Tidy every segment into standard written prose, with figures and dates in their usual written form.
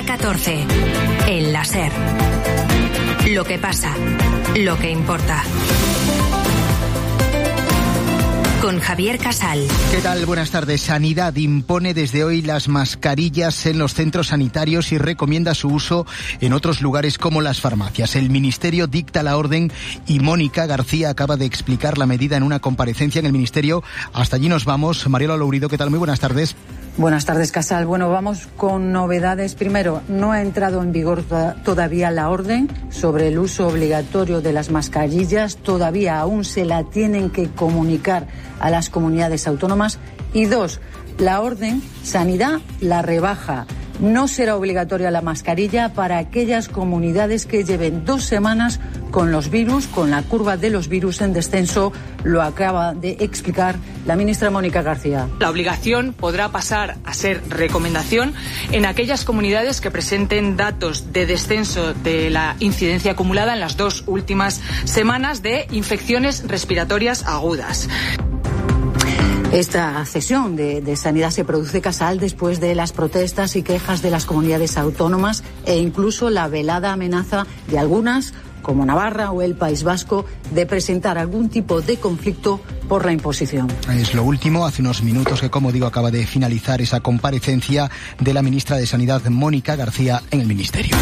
14. El La SER. Lo que pasa, lo que importa. Con Javier Casal. ¿Qué tal? Buenas tardes. Sanidad impone desde hoy las mascarillas en los centros sanitarios y recomienda su uso en otros lugares como las farmacias. El Ministerio dicta la orden y Mónica García acaba de explicar la medida en una comparecencia en el Ministerio. Hasta allí nos vamos. Mariela Lourido, ¿qué tal? Muy buenas tardes. Buenas tardes, Casal. Bueno, vamos con novedades. Primero, no ha entrado en vigor todavía la orden sobre el uso obligatorio de las mascarillas. Todavía aún se la tienen que comunicar a las comunidades autónomas. Y dos, la orden Sanidad la rebaja. No será obligatoria la mascarilla para aquellas comunidades que lleven 2 semanas con los virus, con la curva de los virus en descenso. Lo acaba de explicar la ministra Mónica García. La obligación podrá pasar a ser recomendación en aquellas comunidades que presenten datos de descenso de la incidencia acumulada en las 2 últimas semanas de infecciones respiratorias agudas. Esta cesión de sanidad se produce, Casal, después de las protestas y quejas de las comunidades autónomas e incluso la velada amenaza de algunas, como Navarra o el País Vasco, de presentar algún tipo de conflicto por la imposición. Es lo último. Hace unos minutos que, como digo, acaba de finalizar esa comparecencia de la ministra de Sanidad, Mónica García, en el Ministerio.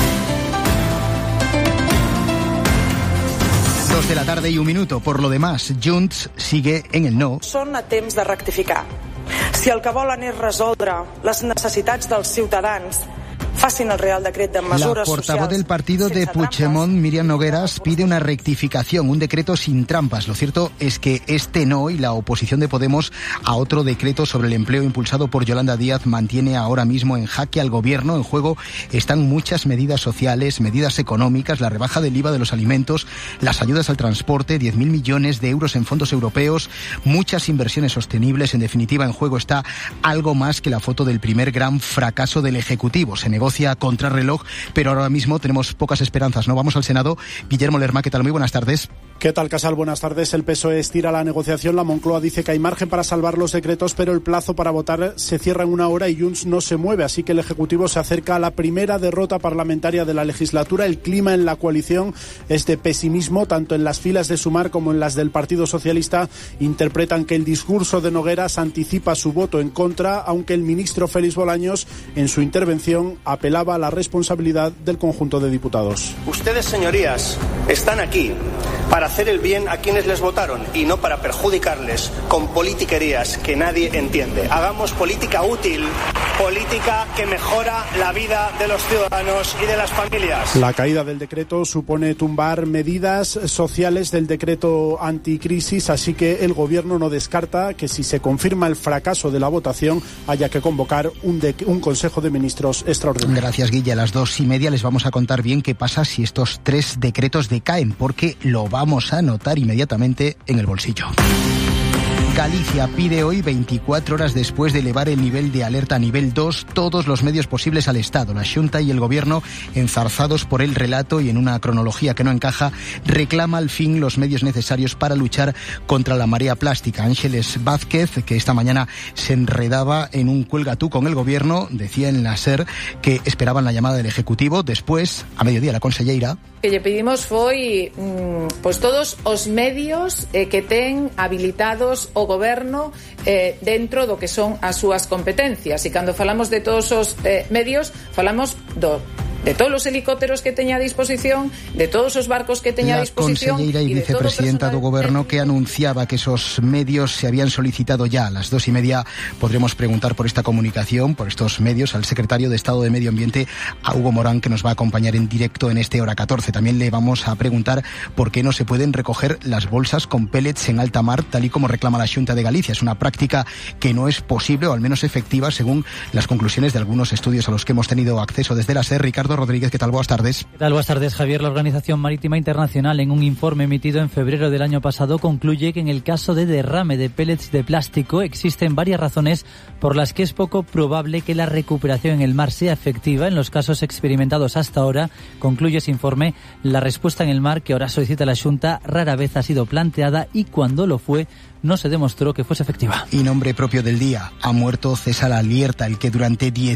2 de la tarde y 1 minuto. Por lo demás, Junts sigue en el no. Són a temps de rectificar. Si el que volen és resoldre les necessitats dels ciutadans, facin el Real Decret de mesures socials. La portavoz del partido de Puigdemont, Míriam Nogueras, pide una rectificación, un decreto sin trampas. Lo cierto es que este no y la oposición de Podemos a otro decreto sobre el empleo impulsado por Yolanda Díaz mantiene ahora mismo en jaque al gobierno. En juego están muchas medidas sociales, medidas económicas, la rebaja del IVA de los alimentos, las ayudas al transporte, 10.000 millones de euros en fondos europeos, muchas inversiones sostenibles. En definitiva, en juego está algo más que la foto del primer gran fracaso del Ejecutivo. Se negocia a contrarreloj, pero ahora mismo tenemos pocas esperanzas, ¿no? Vamos al Senado. Guillermo Lerma, ¿qué tal? Muy buenas tardes. ¿Qué tal, Casal? Buenas tardes. El PSOE estira la negociación. La Moncloa dice que hay margen para salvar los decretos, pero el plazo para votar se cierra en 1 hora y Junts no se mueve. Así que el Ejecutivo se acerca a la primera derrota parlamentaria de la legislatura. El clima en la coalición es de pesimismo, tanto en las filas de Sumar como en las del Partido Socialista. Interpretan que el discurso de Nogueras anticipa su voto en contra, aunque el ministro Félix Bolaños, en su intervención, apelaba a la responsabilidad del conjunto de diputados. Ustedes, señorías, están aquí para hacer el bien a quienes les votaron y no para perjudicarles con politiquerías que nadie entiende. Hagamos política útil, política que mejora la vida de los ciudadanos y de las familias. La caída del decreto supone tumbar medidas sociales del decreto anticrisis, así que el Gobierno no descarta que si se confirma el fracaso de la votación haya que convocar un Consejo de Ministros extraordinario. Gracias, Guille. A las 2:30 les vamos a contar bien qué pasa si estos 3 decretos decaen, porque lo vamos a notar inmediatamente en el bolsillo. Galicia pide hoy, 24 horas después de elevar el nivel de alerta a nivel 2, todos los medios posibles al Estado. La Xunta y el Gobierno, enzarzados por el relato y en una cronología que no encaja, reclama al fin los medios necesarios para luchar contra la marea plástica. Ángeles Vázquez, que esta mañana se enredaba en un cuelga-tú con el Gobierno, decía en la SER que esperaban la llamada del Ejecutivo. Después, a mediodía, la conselleira... que lle pedimos foi pois todos os medios que ten habilitados o Goberno dentro do que son as súas competencias. E cando falamos de todos os medios, falamos de todos os helicópteros que teña a disposición, de todos os barcos que teña a disposición. La conselleira e vicepresidenta do Goberno que anunciaba que esos medios se habían solicitado ya. A las 2:30 podremos preguntar por esta comunicación, por estos medios, al secretario de Estado de Medio Ambiente, a Hugo Morán, que nos va a acompañar en directo en este Hora 14. También le vamos a preguntar por qué no se pueden recoger las bolsas con pellets en alta mar, tal y como reclama la Xunta de Galicia. Es una práctica que no es posible, o al menos efectiva, según las conclusiones de algunos estudios a los que hemos tenido acceso desde la SER. Ricardo Rodríguez, ¿qué tal? Buenas tardes. ¿Qué tal? Buenas tardes, Javier. La Organización Marítima Internacional, en un informe emitido en febrero del año pasado, concluye que en el caso de derrame de pellets de plástico existen varias razones por las que es poco probable que la recuperación en el mar sea efectiva. En los casos experimentados hasta ahora, concluye ese informe, la respuesta en el mar que ahora solicita la Xunta rara vez ha sido planteada y cuando lo fue, no se demostró que fuese efectiva. Y nombre propio del día, ha muerto César Alierta, el que durante 10